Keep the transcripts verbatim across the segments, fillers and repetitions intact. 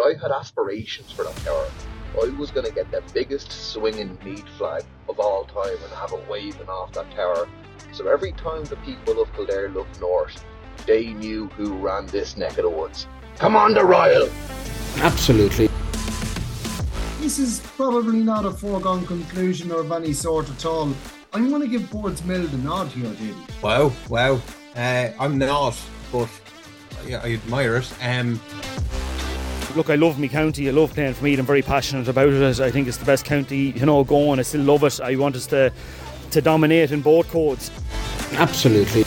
I had aspirations for that tower. I was going to get the biggest swinging Meath flag of all time and have it waving off that tower. So every time the people of Kildare looked north, they knew who ran this neck of the woods. Come on, the Royal! Absolutely. This is probably not a foregone conclusion or of any sort at all. I'm going to give Boardsmill the nod here, Davey. Wow, wow. Uh, I'm not, but yeah, I admire it. Um, Look, I love my county. I love playing for Meath. I'm very passionate about it. I think it's the best county, you know, going. I still love it. I want us to to dominate in both codes. Absolutely.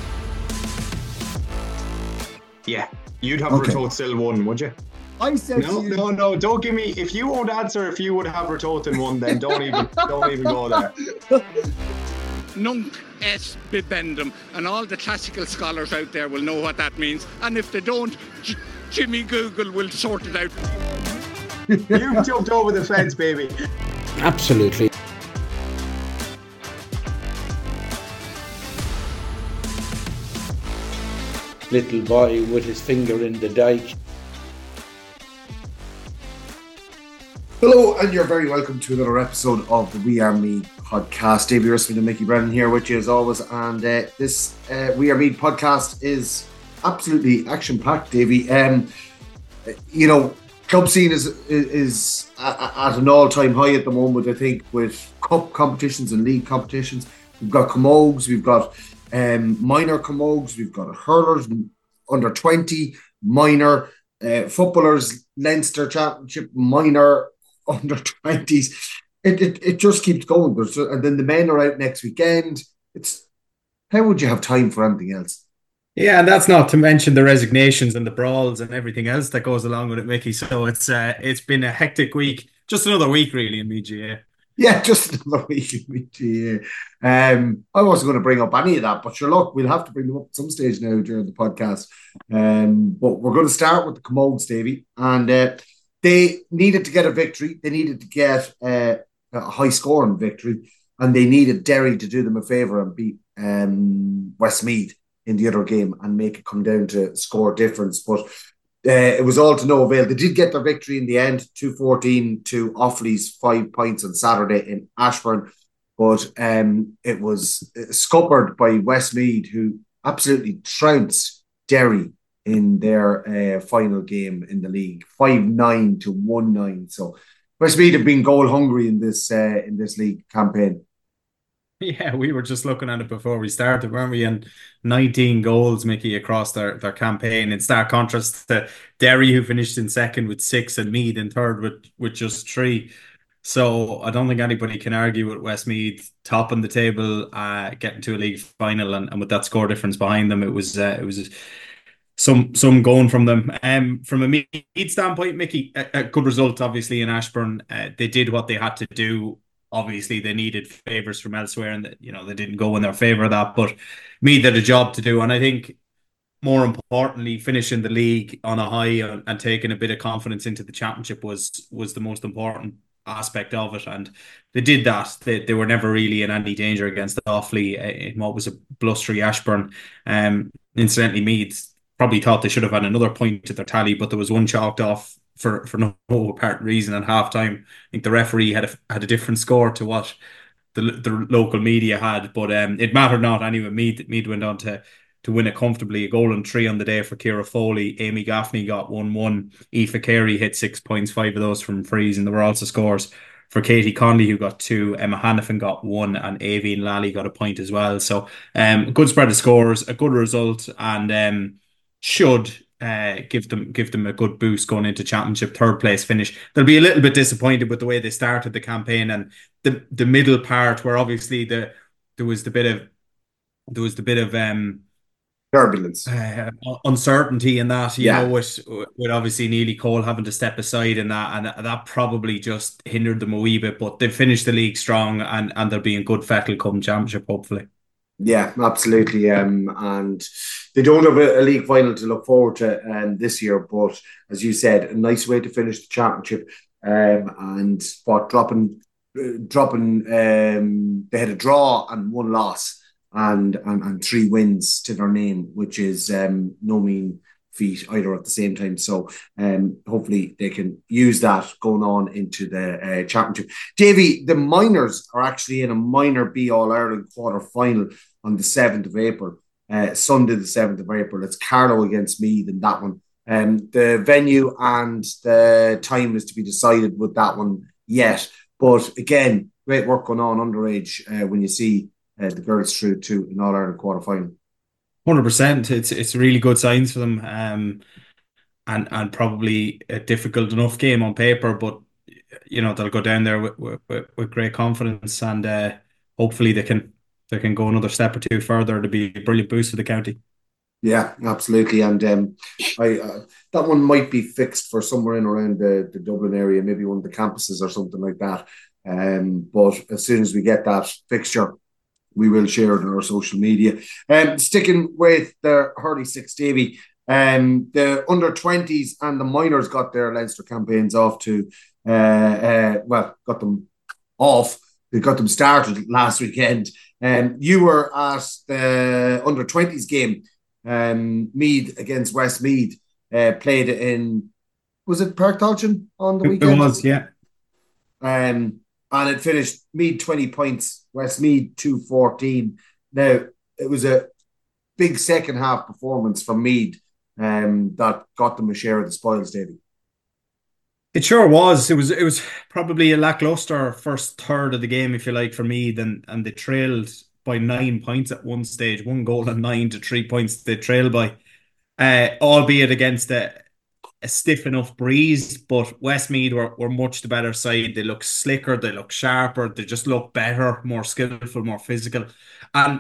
Yeah, you'd have Okay. Ratoath still won, would you? I said No, to you, no, no. Don't give me. If you won't answer, if you would have Ratoath in one, then don't even, don't even go there. Nunc et bibendum, and all the classical scholars out there will know what that means. And if they don't, J- Jimmy Google will sort it out. You jumped over the fence, baby. absolutely. Little boy with his finger in the dike. Hello, and you're very welcome to another episode of the We Are Meath podcast. Davey Russell and Mickey Brennan here with you as always. And uh, this uh, We Are Meath podcast is absolutely action-packed, Davey. Um, you know, club scene is is, is at, at an all-time high at the moment, I think, with cup competitions and league competitions. We've got camogues, we've got um, minor camogues, we've got hurlers, under twenty, minor, uh, footballers, Leinster Championship, minor, under twenties. It, it it just keeps going. And then the men are out next weekend. It's how would you have time for anything else? Yeah, and that's not to mention the resignations and the brawls and everything else that goes along with it, Mickey. So it's uh, it's been a hectic week. Just another week, really, in B G A. Yeah, just another week in B G A. Um, I wasn't going to bring up any of that, but sure, look, we'll have to bring them up at some stage now during the podcast. Um, but we're going to start with the Camogues, Davey, and uh, they needed to get a victory. They needed to get uh, a high-scoring victory, and they needed Derry to do them a favour and beat um, Westmeath in the other game and make it come down to score difference. But uh, it was all to no avail. They did get their victory in the end, two fourteen to Offaly's five points on Saturday in Ashbourne. But um, it was scuppered by Westmeath, who absolutely trounced Derry in their uh, final game in the league, five nine to one nine. So Westmeath have been goal hungry in this uh, in this league campaign. Yeah, we were just looking at it before we started, weren't we? And nineteen goals, Mickey, across their, their campaign, in stark contrast to Derry, who finished in second with six, and Meath in third with, with just three. So I don't think anybody can argue with Westmeath topping the table, uh, getting to a league final, and, and with that score difference behind them, it was uh, it was some some going from them. Um, from a Meath standpoint, Mickey, a, a good result, obviously, in Ashbourne. Uh, they did what they had to do. Obviously, they needed favours from elsewhere, and you know they didn't go in their favour of that. But Meath had a job to do, and I think more importantly, finishing the league on a high and, and taking a bit of confidence into the championship was was the most important aspect of it. And they did that. They they were never really in any danger against Offaly in what was a blustery Ashbourne. Um, incidentally, Meath probably thought they should have had another point to their tally, but there was one chalked off for, for no apparent reason at half time. I think the referee had a, had a different score to what the the local media had, but um, it mattered not anyway. Meath, Meath went on to to win it comfortably. A goal and three on the day for Ciara Foley. Amy Gaffney got one one. Aoife Carey hit six points, five of those from frees, and there were also scores for Katie Conley, who got two. Emma Hannafin got one, and Avian Lally got a point as well. So um, a good spread of scores, a good result, and um, should Uh, give them give them a good boost going into championship third place finish. They'll be a little bit disappointed with the way they started the campaign and the the middle part, where obviously the there was the bit of there was the bit of um turbulence, uh, uncertainty in that, you yeah. know, with with obviously Neely Cole having to step aside in that, and that probably just hindered them a wee bit. But they finished the league strong, and and they'll be in good fettle come championship, hopefully. Yeah, absolutely. Um, and they don't have a, a league final to look forward to um, this year, but as you said, a nice way to finish the championship. Um, and what dropping, uh, dropping. Um, they had a draw and one loss, and and, and three wins to their name, which is um, no mean feet either at the same time. So um, hopefully they can use that going on into the uh, championship. Davy, the minors are actually in a minor B All-Ireland quarter final on the seventh of April. Uh, Sunday the seventh of April. It's Carlow against Meath in that one. Um, the venue and the time is to be decided with that one yet. But again, great work going on underage uh, when you see uh, the girls through to an All-Ireland quarter final. one hundred percent. It's it's really good signs for them, um, and and probably a difficult enough game on paper, but you know they'll go down there with with, with great confidence, and uh, hopefully they can they can go another step or two further to be a brilliant boost for the county. Yeah, absolutely, and um, I uh, that one might be fixed for somewhere in around the, the Dublin area, maybe one of the campuses or something like that. Um, but as soon as we get that fixture, we will share it on our social media. Um, sticking with the Hurley Six, Davy, um, the under twenties and the minors got their Leinster campaigns off to, uh, uh, well, got them off. They got them started last weekend. Um, you were at the under twenties game, um, Meath against Westmeath, uh, played in, was it Park Tolchin on the weekend? It was, yeah. Um, and it finished Meath twenty points, Westmeath two fourteen. Now, it was a big second half performance from Meath um, that got them a share of the spoils, Davy. It sure was. It was it was probably a lackluster first third of the game, if you like, for Meath, and, and they trailed by nine points at one stage, one goal and nine to three points they trailed by, uh, albeit against a a stiff enough breeze, but Westmeath were, were much the better side. They look slicker, they look sharper, they just look better, more skillful, more physical. And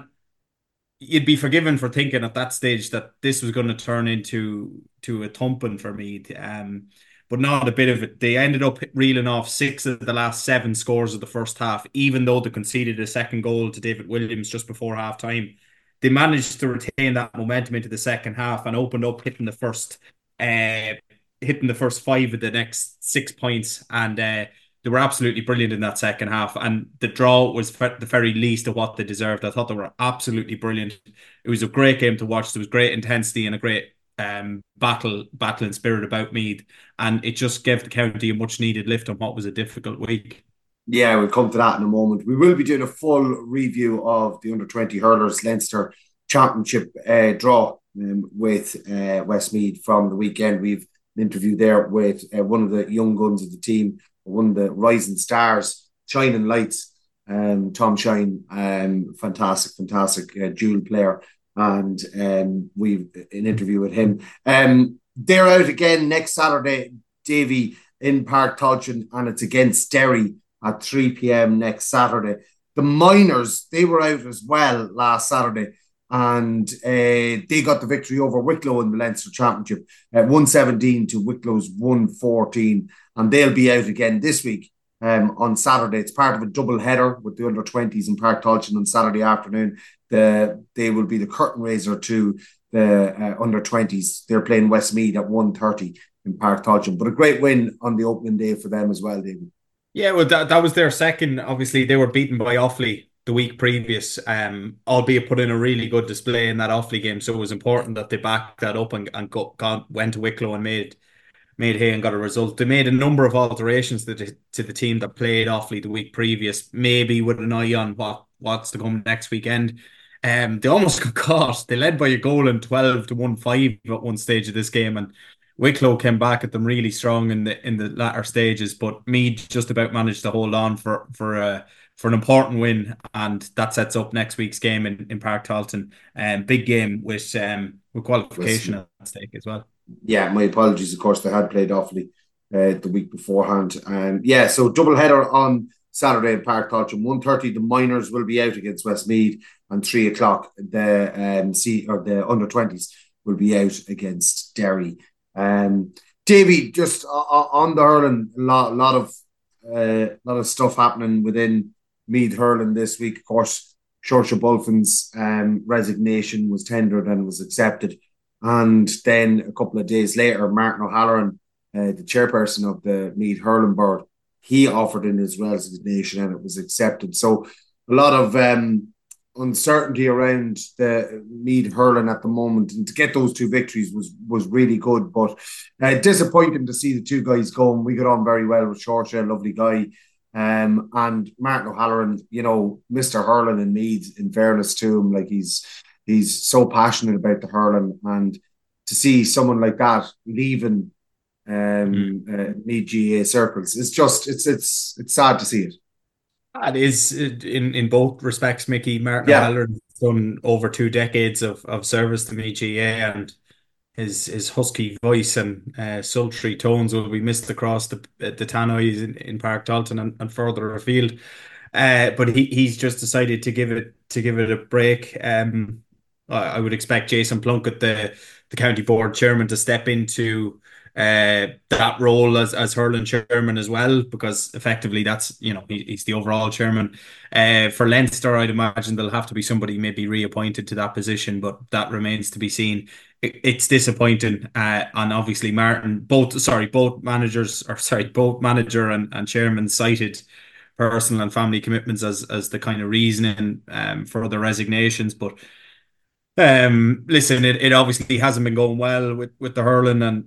you'd be forgiven for thinking at that stage that this was going to turn into to a thumping for Meath. Um, but not a bit of it. They ended up reeling off six of the last seven scores of the first half, even though they conceded a second goal to David Williams just before half time. They managed to retain that momentum into the second half and opened up hitting the first uh, hitting the first five of the next six points, and uh, they were absolutely brilliant in that second half, and the draw was the very least of what they deserved. I thought they were absolutely brilliant. It was a great game to watch. There was great intensity and a great um, battle battling spirit about Meath, and it just gave the county a much needed lift on what was a difficult week. Yeah, we'll come to that in a moment. We will be doing a full review of the under twenty hurlers Leinster Championship uh, draw um, with uh, Westmeath from the weekend. We've interview there with uh, one of the young guns of the team, one of the rising stars, shining lights, um, Tom Shine, um, fantastic, fantastic uh, dual player, and um, we've an interview with him. Um, they're out again next Saturday, Davy, in Park Tolchin, and it's against Derry at three p.m. next Saturday. The minors, they were out as well last Saturday, and uh, they got the victory over Wicklow in the Leinster Championship, uh, one seventeen to Wicklow's one fourteen, and they'll be out again this week um, on Saturday. It's part of a double header with the under twenties in Park Tolchin on Saturday afternoon. The, they will be the curtain raiser to the uh, under twenties. They're playing Westmeath at one thirty in Park Tolchin, but a great win on the opening day for them as well, David. Yeah, well, that, that was their second. Obviously, they were beaten by Offaly the week previous, um, albeit put in a really good display in that Offaly game. So it was important that they backed that up and, and got, got, went to Wicklow and made made hay and got a result. They made a number of alterations to the, to the team that played Offaly the week previous, maybe with an eye on what what's to come next weekend. Um, they almost got caught. They led by a goal in twelve to one five at one stage of this game, and Wicklow came back at them really strong in the in the latter stages. But Meath just about managed to hold on for for a. for an important win, and that sets up next week's game in, in Park Tolchin. Um, big game with um with qualification at stake as well. Yeah, my apologies. Of course, they had played Offaly uh, the week beforehand. Um, yeah, so double header on Saturday in Park Tolchin. one thirty, the minors will be out against Westmeath, and three o'clock the um C or the under twenties will be out against Derry. Um, Davy, just uh, on the hurling, a lot, lot of uh, lot of stuff happening within Meath hurling this week. Of course, Saoirse Bulfin's um, resignation was tendered and was accepted. And then a couple of days later, Martin O'Halloran, uh, the chairperson of the Meath hurling board, he offered in his resignation and it was accepted. So a lot of um, uncertainty around the Meath hurling at the moment, and to get those two victories was was really good. But uh, disappointing to see the two guys going. We got on very well with Shorsha, lovely guy, um, and Martin O'Halloran, you know, Mister Hurling in Meath. In fairness to him, like he's he's so passionate about the hurling, and to see someone like that leaving um, mm. uh, Meath G A A circles, it's just it's it's it's sad to see it. It is in, in both respects, Mickey. Martin yeah. O'Halloran's done over two decades of, of service to Meath G A A, and his his husky voice and uh, sultry tones will be missed across the the tannoys in, in Park Dalton and, and further afield. Uh, but he he's just decided to give it to give it a break. Um, I, I would expect Jason Plunkett, the the county board chairman, to step into uh that role as as hurling chairman as well, because effectively that's, you know, he, he's the overall chairman. Uh for Leinster, I'd imagine there'll have to be somebody maybe reappointed to that position, but that remains to be seen. It, it's disappointing, uh and obviously Martin, both sorry both managers or sorry both manager and, and chairman cited personal and family commitments as as the kind of reasoning um for the resignations. But um listen, it, it obviously hasn't been going well with with the hurling, and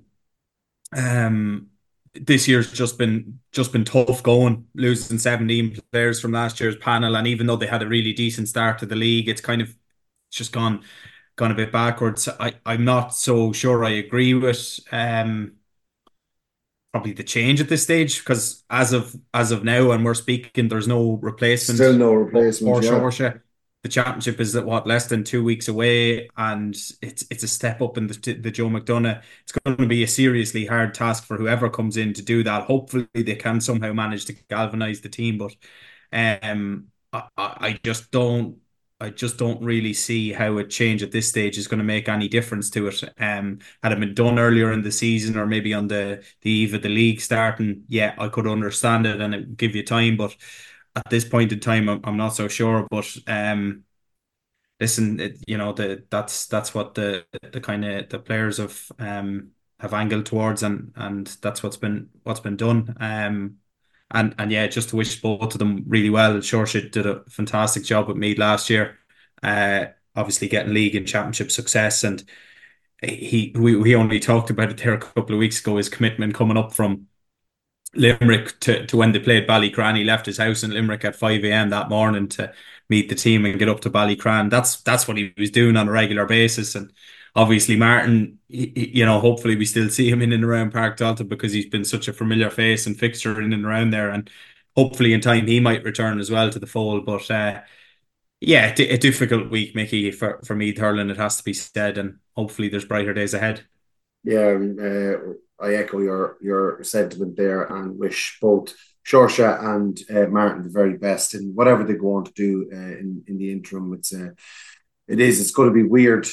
Um, this year's just been just been tough going, losing seventeen players from last year's panel, and even though they had a really decent start to the league, it's kind of just gone gone a bit backwards. I, I'm not so sure I agree with um probably the change at this stage, because as of as of now, and we're speaking, there's no replacement. Still no replacement. For yeah. Shorsha. The championship is at what, less than two weeks away, and it's it's a step up in the the Joe McDonagh. It's going to be a seriously hard task for whoever comes in to do that. Hopefully, they can somehow manage to galvanise the team, but um, I, I just don't I just don't really see how a change at this stage is going to make any difference to it. Um, had it been done earlier in the season, or maybe on the the eve of the league starting, yeah, I could understand it and it would give you time, but at this point in time, I'm, I'm not so sure. But um, listen, it, you know, the that's that's what the the kind of the players have um have angled towards, and and that's what's been what's been done. Um, and and yeah, just to wish both of them really well. Shorsha did a fantastic job with Meath last year. Uh, obviously getting league and championship success, and he we we only talked about it there a couple of weeks ago. His commitment coming up from Limerick to, to when they played Ballycran. He left his house in Limerick at five a.m. that morning to meet the team and get up to Ballycran. That's that's what he was doing on a regular basis. And obviously Martin, he, you know, hopefully we still see him in and around Park Dalton, because he's been such a familiar face and fixture in and around there, and hopefully in time he might return as well to the fold. But uh, yeah, a, a difficult week, Mickey, for, for Meath hurling, it has to be said, and hopefully there's brighter days ahead. Yeah, uh, I echo your your sentiment there, and wish both Shorsha and uh, Martin the very best in whatever they go on to do uh, in in the interim. It's uh, it is it's going to be weird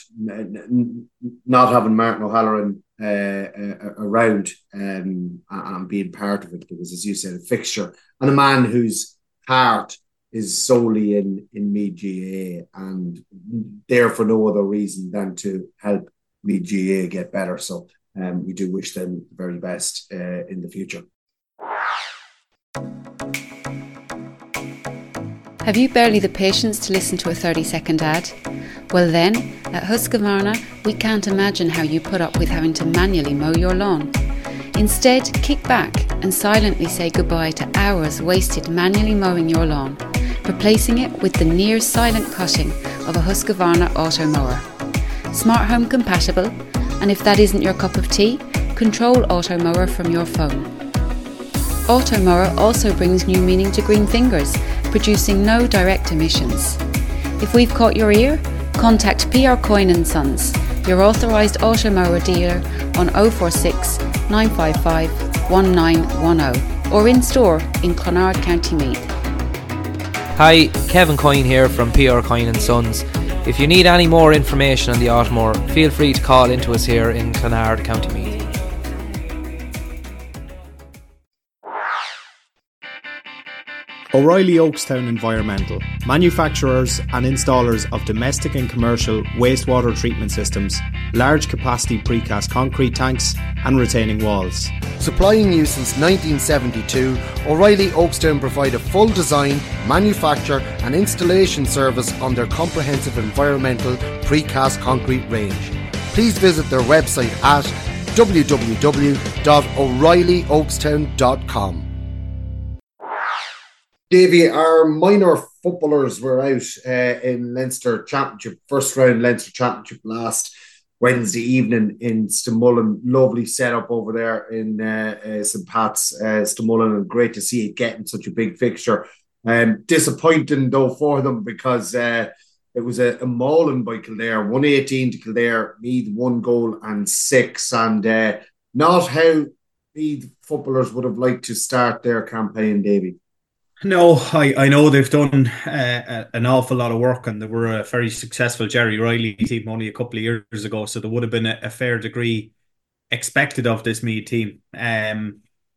not having Martin O'Halloran uh, uh, around um, and being part of it, because, as you said, a fixture and a man whose heart is solely in in Meath G A A, and there for no other reason than to help Meath G A A get better. So um, we do wish them the very best uh, in the future. Have you barely the patience to listen to a thirty second ad? Well then, at Husqvarna, we can't imagine how you put up with having to manually mow your lawn. Instead, kick back and silently say goodbye to hours wasted manually mowing your lawn, replacing it with the near silent cutting of a Husqvarna auto mower. Smart home compatible, and if that isn't your cup of tea, control auto mower from your phone. Auto mower also brings new meaning to green fingers, producing no direct emissions. If we've caught your ear, contact P R Coyne and Sons, your authorised auto mower dealer, on oh four six, nine five five, one nine one oh or in store in Clonard, County Meath. Hi, Kevin Coyne here from P R Coyne and Sons. If you need any more information on the Automower, feel free to call into us here in Clonard, County Meath. O'Reilly Oakstown Environmental, manufacturers and installers of domestic and commercial wastewater treatment systems, large capacity precast concrete tanks and retaining walls. Supplying you since nineteen seventy-two, O'Reilly Oakstown provide a full design, manufacture and installation service on their comprehensive environmental precast concrete range. Please visit their website at w w w dot o'reilly oakstown dot com. Davy, our minor footballers were out uh, in Leinster Championship, first round Leinster Championship last Wednesday evening in Stamullen. Lovely setup over there in uh, uh, Saint Pat's, uh, Stamullen, and great to see it getting such a big fixture. Um, disappointing though for them because uh, it was a, a mauling by Kildare, one eighteen to Kildare, Meath one goal and six, and uh, not how Meath footballers would have liked to start their campaign, Davy. No, I, I know they've done uh, an awful lot of work, and they were a very successful Jerry Riley team only a couple of years ago, so there would have been a, a fair degree expected of this Meath team. Um,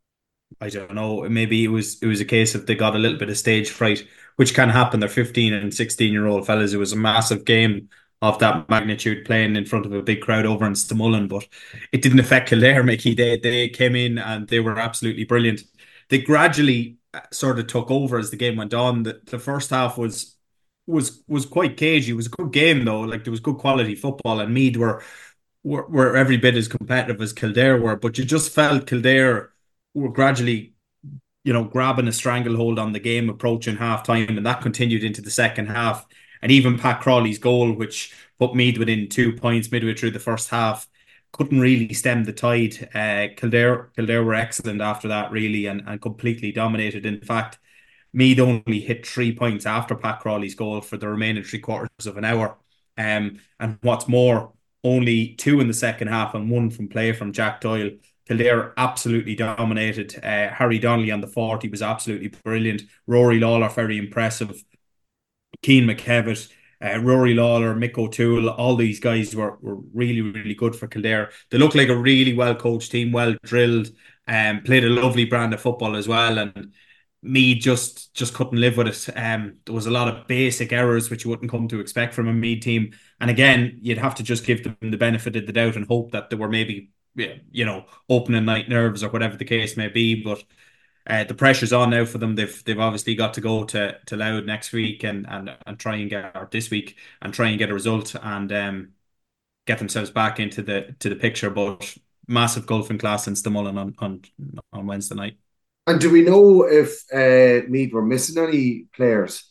I don't know, maybe it was it was a case of they got a little bit of stage fright, which can happen. They're fifteen and sixteen year old fellas. It was a massive game of that magnitude playing in front of a big crowd over in Stamullen, but it didn't affect Kildare, Mickey. They, they came in and they were absolutely brilliant. They gradually sort of took over as the game went on. The, the first half was was was quite cagey. It was a good game though. Like, there was good quality football, and Meath were, were were every bit as competitive as Kildare were. But you just felt Kildare were gradually, you know, grabbing a stranglehold on the game approaching half time, and that continued into the second half. And even Pat Crawley's goal, which put Meath within two points midway through the first half, couldn't really stem the tide. Uh, Kildare, Kildare were excellent after that, really, and, and completely dominated. In fact, Meath only hit three points after Pat Crawley's goal for the remaining three quarters of an hour. Um, and what's more, only two in the second half and one from play from Jack Doyle. Kildare absolutely dominated. Uh, Harry Donnelly on the forty was absolutely brilliant. Rory Lawler, very impressive. Keane McKevitt, Uh, Rory Lawler, Mick O'Toole, all these guys were, were really, really good for Kildare. They look like a really well-coached team, well-drilled, and um, played a lovely brand of football as well. And Meath just just couldn't live with it. Um, there was a lot of basic errors which you wouldn't come to expect from a Meath team. And again, you'd have to just give them the benefit of the doubt and hope that they were maybe, you know, opening night nerves or whatever the case may be. But Uh, the pressure's on now for them. They've they've obviously got to go to to Louth next week and and and try and get or this week and try and get a result and um get themselves back into the to the picture. But massive golfing class in Stamullen on on on Wednesday night. And do we know if uh, Meath were missing any players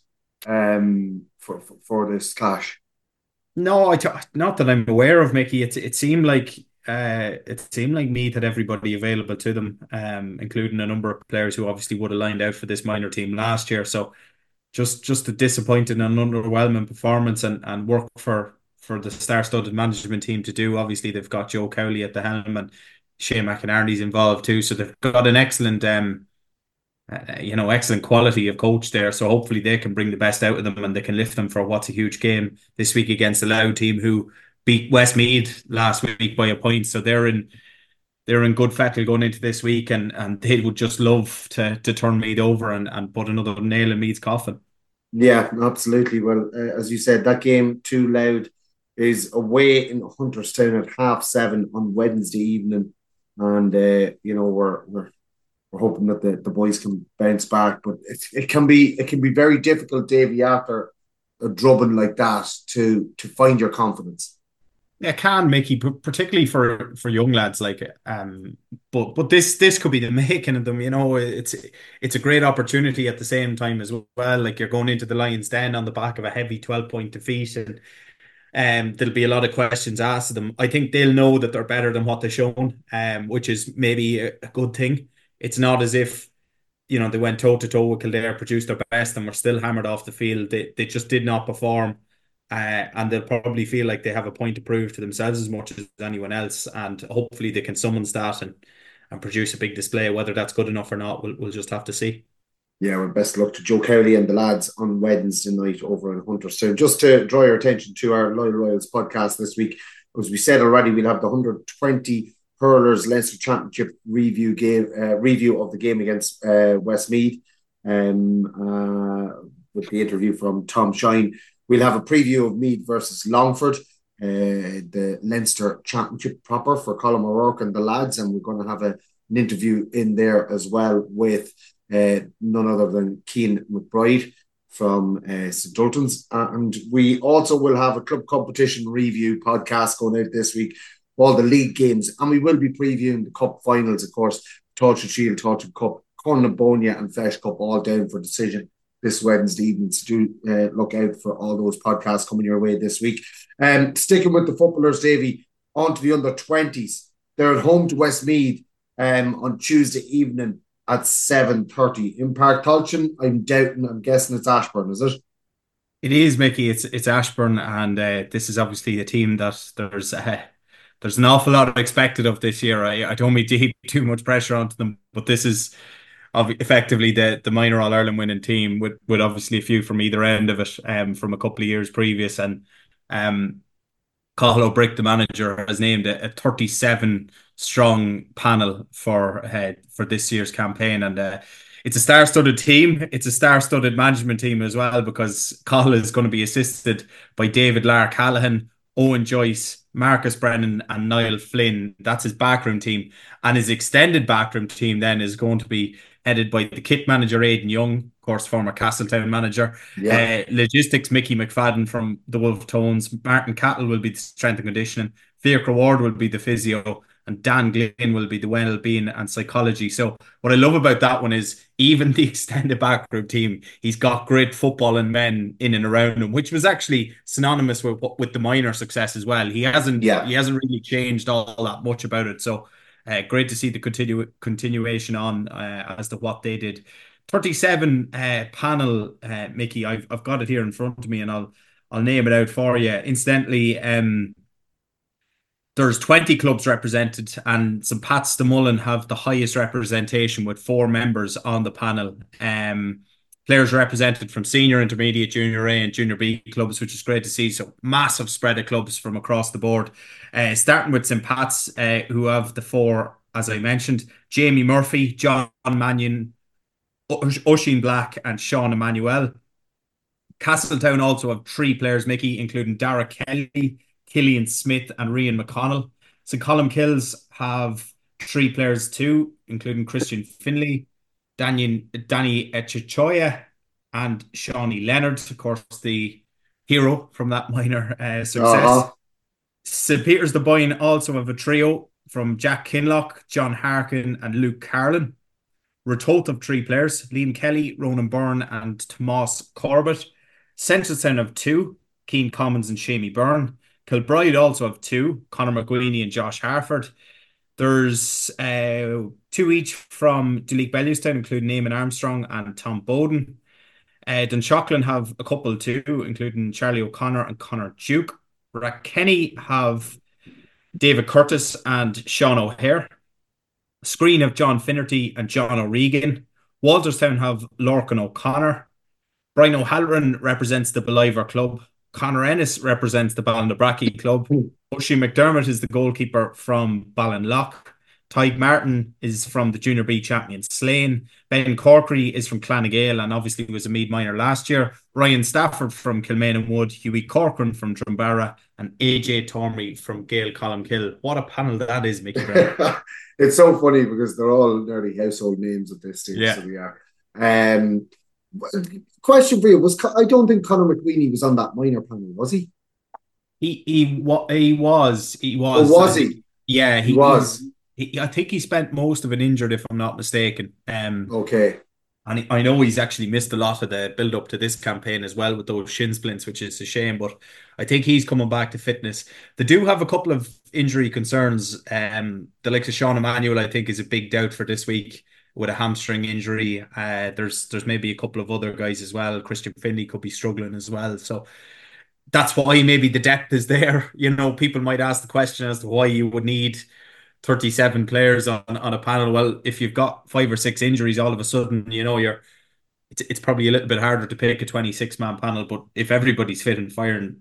um for for, for this clash? No, I t- not that I'm aware of, Mickey. It it seemed like. Uh, it seemed like Meath had everybody available to them, um, including a number of players who obviously would have lined out for this minor team last year. So just just a disappointing and underwhelming performance and, and work for, for the star-studded management team to do. Obviously, they've got Joe Cowley at the helm and Shane McInerney's involved too. So they've got an excellent, um, uh, you know, excellent quality of coach there. So hopefully they can bring the best out of them and they can lift them for what's a huge game this week against the Louth team who beat Westmeath last week by a point, so they're in they're in good fettle going into this week, and and they would just love to to turn Meath over and, and put another nail in Meath's coffin. Yeah, absolutely. Well, uh, as you said, that game to Louth is away in Hunterstown at half seven on Wednesday evening, and uh, you know we're we're we're hoping that the, the boys can bounce back, but it it can be it can be very difficult, Davy, after a drubbing like that to to find your confidence. It can, Mickey, particularly for, for young lads like um. But but this this could be the making of them. You know, it's it's a great opportunity at the same time as well. Like, you're going into the Lions' Den on the back of a heavy twelve point defeat, and um, there'll be a lot of questions asked of them. I think they'll know that they're better than what they've shown, um, which is maybe a, a good thing. It's not as if, you know, they went toe to toe with Kildare, produced their best, and were still hammered off the field. They they just did not perform. Uh, and they'll probably feel like they have a point to prove to themselves as much as anyone else, and hopefully they can summon that and, and produce a big display. Whether that's good enough or not, we'll, we'll just have to see. Yeah, well, best of luck to Joe Cowley and the lads on Wednesday night over in Hunterstown. Just to draw your attention to our Loyal Royals podcast this week, as we said already, we'll have the one hundred twenty Hurlers Leinster Championship review game uh, review of the game against uh, Westmeath. um, uh, with the interview from Tom Shine. We'll have a preview of Meath versus Longford, uh, the Leinster Championship proper for Colin O'Rourke and the lads, and we're going to have a, an interview in there as well with uh, none other than Cian McBride from uh, St Ultans. And we also will have a club competition review podcast going out this week, all the league games, and we will be previewing the cup finals, of course, Taoiseach Shield, Taoiseach Cup, Cornabonia and Fesh Cup all down for decision this Wednesday evening. So do uh, look out for all those podcasts coming your way this week. Um, sticking with the footballers, Davy, on to the under twenties. They're at home to Westmeath um, on Tuesday evening at seven thirty. In Park Tolchin, I'm doubting, I'm guessing it's Ashburn, is it? It is, Mickey. It's it's Ashburn, and uh, this is obviously a team that there's uh, there's an awful lot expected of this year. I, I don't mean to heap too much pressure onto them, but this is of effectively the the minor All Ireland winning team with with obviously a few from either end of it, um, from a couple of years previous, and um, Cathal O'Brick, the manager, has named a, a thirty-seven strong panel for uh, for this year's campaign, and uh, it's a star-studded team. It's a star-studded management team as well, because Cathal is going to be assisted by David Lark Hallahan, Owen Joyce, Marcus Brennan and Niall Flynn. That's his backroom team. And his extended backroom team then is going to be headed by the kit manager, Aidan Young, of course, former Castletown manager. Yeah. Uh, logistics, Mickey McFadden from the Wolf Tones. Martin Cattle will be the strength and conditioning. Fiacre Ward will be the physio. And Dan Glynn will be the well-being and psychology. So what I love about that one is even the extended backroom team, he's got great footballing men in and around him, which was actually synonymous with with the minor success as well. He hasn't yeah. he hasn't really changed all that much about it. So uh, great to see the continu- continuation on uh, as to what they did. thirty-seven uh, panel, uh, Mickey. I've I've got it here in front of me, and I'll I'll name it out for you. Incidentally, um. There's twenty clubs represented, and St Pat's de Mullen have the highest representation with four members on the panel. Um, players represented from senior, intermediate, junior A and junior B clubs, which is great to see. So massive spread of clubs from across the board. Uh, starting with St Pat's, uh, who have the four, as I mentioned, Jamie Murphy, John Mannion, Oisin Black and Sean Emmanuel. Castletown also have three players, Mickey, including Dara Kelly, Killian Smith and Rian McConnell. St Columkills have three players too, including Christian Finlay, Danny, Danny Echichoya and Shawnee Leonard, of course, the hero from that minor uh, success. Uh-huh. St Peter's de Boyne also have a trio from Jack Kinlock, John Harkin and Luke Carlin. Ratoath have three players, Liam Kelly, Ronan Byrne and Tomas Corbett. Centralstown have two, Keane Commons and Shamie Byrne. Kilbride also have two, Conor McGuiney and Josh Harford. There's uh, two each from Duleek Bellewstown, including Eamon Armstrong and Tom Bowden. Uh, Dunshaughlin have a couple too, including Charlie O'Connor and Conor Duke. Rathkenny have David Curtis and Sean O'Hare. Screen have John Finnerty and John O'Regan. Walterstown have Lorcan O'Connor. Brian O'Halloran represents the Beliver Club. Conor Ennis represents the Ballindabrachy Club. Oisin McDermott is the goalkeeper from Ballinlough. Tyke Martin is from the Junior B champion Slane. Ben Corkery is from Clanagale and obviously was a Meath minor last year. Ryan Stafford from Kilmaine and Wood. Hughie Corcoran from Drumbarra. And A J Tormey from Gael Columkill. What a panel that is, Mickey Brown. It's so funny because they're all nearly household names at this stage. Yeah. So we are. Um, question for you was: I don't think Conor McWeeny was on that minor panel, was he? He he what he was he was. Oh, was he? Yeah, he, he was. He, he, I think he spent most of it injured, if I'm not mistaken. Um, okay. And he, I know he's actually missed a lot of the build up to this campaign as well with those shin splints, which is a shame. But I think he's coming back to fitness. They do have a couple of injury concerns. Um, the likes of Sean Emmanuel, I think, is a big doubt for this week with a hamstring injury. Uh, there's there's maybe a couple of other guys as well. Christian Finlay could be struggling as well. So that's why maybe the depth is there. You know, people might ask the question as to why you would need thirty-seven players on, on a panel. Well, if you've got five or six injuries, all of a sudden, you know, you're it's, it's probably a little bit harder to pick a twenty-six man panel. But if everybody's fit and firing,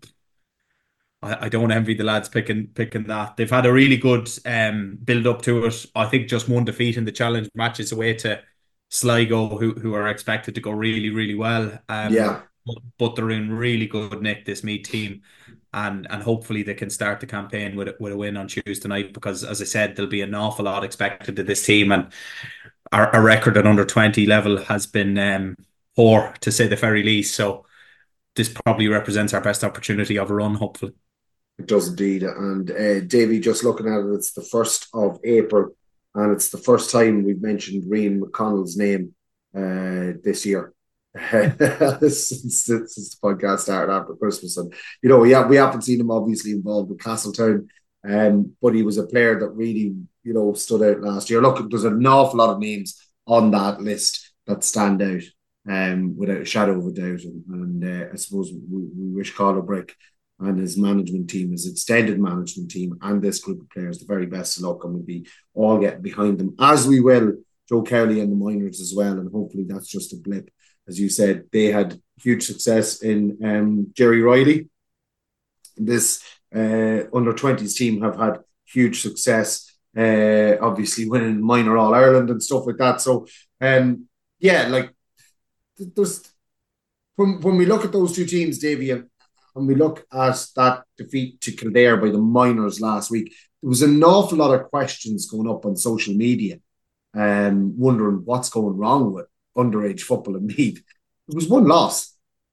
I, I don't envy the lads picking picking that. They've had a really good um, build up to it. I think just one defeat in the challenge matches away to Sligo, who who are expected to go really, really well. Um, Yeah. But, but they're in really good nick, this Meath team. And and hopefully they can start the campaign with, with a win on Tuesday night, because, as I said, there'll be an awful lot expected of this team. And our, our record at under twenty level has been um, poor, to say the very least. So this probably represents our best opportunity of a run, hopefully. It does indeed. And uh, Davey, just looking at it, it's the first of April, and it's the first time we've mentioned Rian McConnell's name uh, this year. since, since the podcast started after Christmas. And, you know, we, have, we haven't seen him obviously involved with Castletown, um, but he was a player that really, you know, stood out last year. Look, there's an awful lot of names on that list that stand out um, without a shadow of a doubt. And, and uh, I suppose we, we wish Carl O'Brick and his management team, his extended management team, and this group of players the very best of luck, and we'll be all getting behind them, as we will Joe Cowley and the minors as well. And hopefully that's just a blip. As you said, they had huge success in um, Jerry Riley. This uh, under twenties team have had huge success, uh, obviously winning minor All Ireland and stuff like that. So, um, yeah, like there's when when we look at those two teams, Davey, and when we look at that defeat to Kildare by the minors last week, there was an awful lot of questions going up on social media, um, wondering what's going wrong with underage football in Meath. It was one loss.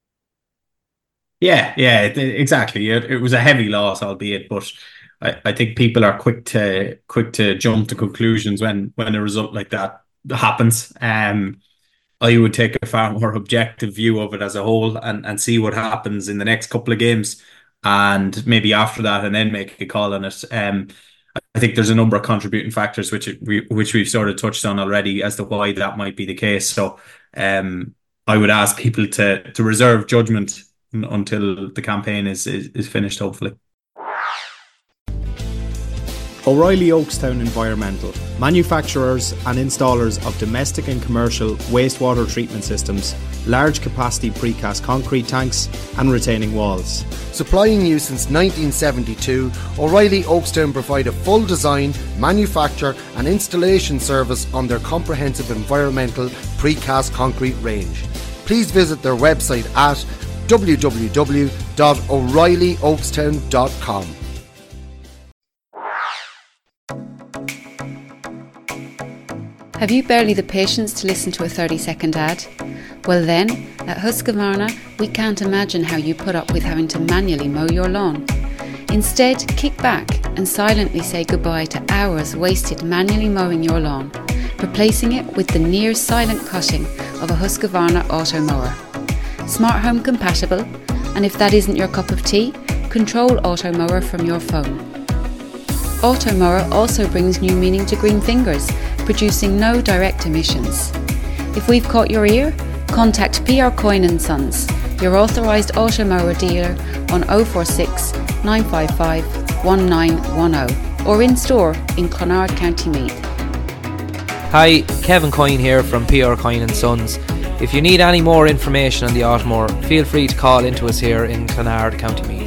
Yeah, yeah, it, exactly. It, it was a heavy loss, albeit, but I, I think people are quick to quick to jump to conclusions when when a result like that happens. Um, I would take a far more objective view of it as a whole, and, and see what happens in the next couple of games, and maybe after that, and then make a call on it. Um, I think there's a number of contributing factors which we which we've sort of touched on already as to why that might be the case. So um, I would ask people to to reserve judgment until the campaign is, is, is finished, hopefully. O'Reilly Oakstown Environmental, manufacturers and installers of domestic and commercial wastewater treatment systems, large capacity precast concrete tanks and retaining walls. Supplying you since nineteen seventy-two, O'Reilly Oakstown provide a full design, manufacture and installation service on their comprehensive environmental precast concrete range. Please visit their website at w w w dot o'reilly oakstown dot com. Have you barely the patience to listen to a thirty second ad? Well then, at Husqvarna, we can't imagine how you put up with having to manually mow your lawn. Instead, kick back and silently say goodbye to hours wasted manually mowing your lawn, replacing it with the near silent cutting of a Husqvarna auto mower. Smart home compatible, and if that isn't your cup of tea, control auto mower from your phone. Auto mower also brings new meaning to green fingers, producing no direct emissions. If we've caught your ear, contact P R Coyne and Sons, your authorised auto mower dealer on oh four six, nine five five, one nine one oh or in store in Clonard, County Meath. Hi, Kevin Coyne here from P R Coyne and Sons. If you need any more information on the Otmore, feel free to call into us here in Clonard, County Meath.